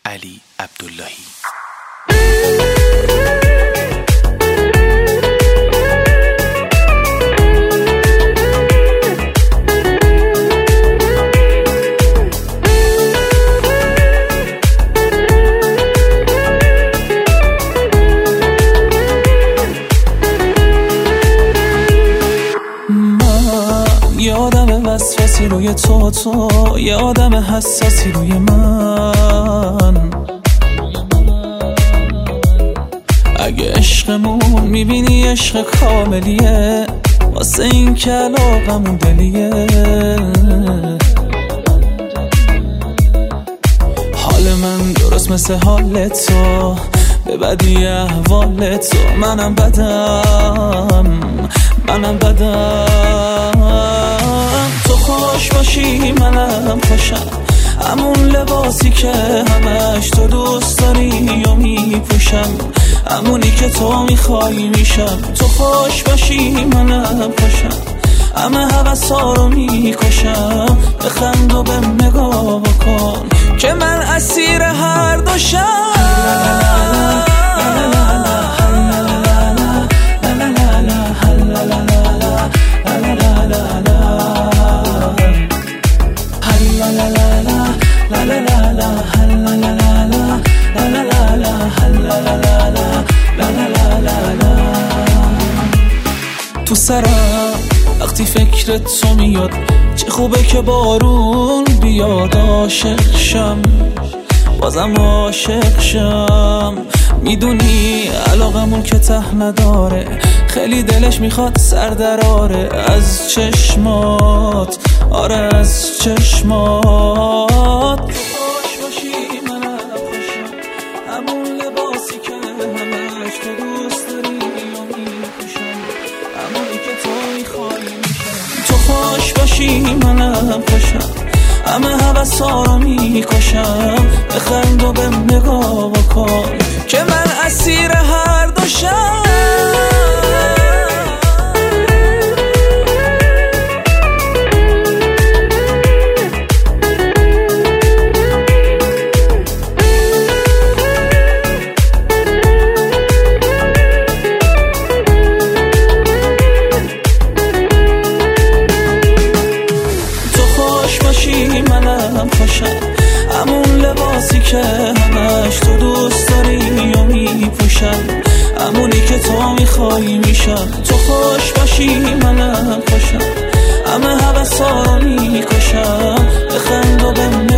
علی عبداللهی. یه آدم وسواسی روی تو یه آدم حساسی روی من. اگه عشقمون میبینی عشق کاملیه، واسه این که علاقمون دلیه. حال من درست مثل حال تو، به بدی احوال تو منم بدم. تو خوش باشی منم خوشم، همون لباسی که همش تو دوست داری و میپوشم، همونی که تو میخوای میشم. تو خوش باشی منم خوشم، همه هوسا رو میکشم. بخند و بهم نگاه بکن که من اسیر هر دوشم. تو سرم وقتی فکر تو میاد، چه خوبه که بارون بیاد. عاشق شم بازم عاشق شم، میدونی علاقمون که ته نداره، خیلی دلش میخواد سر دراره از چشمات. آره از چشمات. خوش باشی منم خوشم، همون لباسی که همش تو دوست داری و میپوشم، همونی که تو میخوای میشم. تو خوش باشی منم خوشم، همه هوسا رو میکشم. بخند و بهم نگاه بکن که من اسیر هر دوشم. منم خوشم، همون لباسی که همش تو دوست داری و میپوشم، همونی که تو میخوای میشم. تو خوش باشی منم خوشم، همه هوسا رو میکشم. بخند و بهم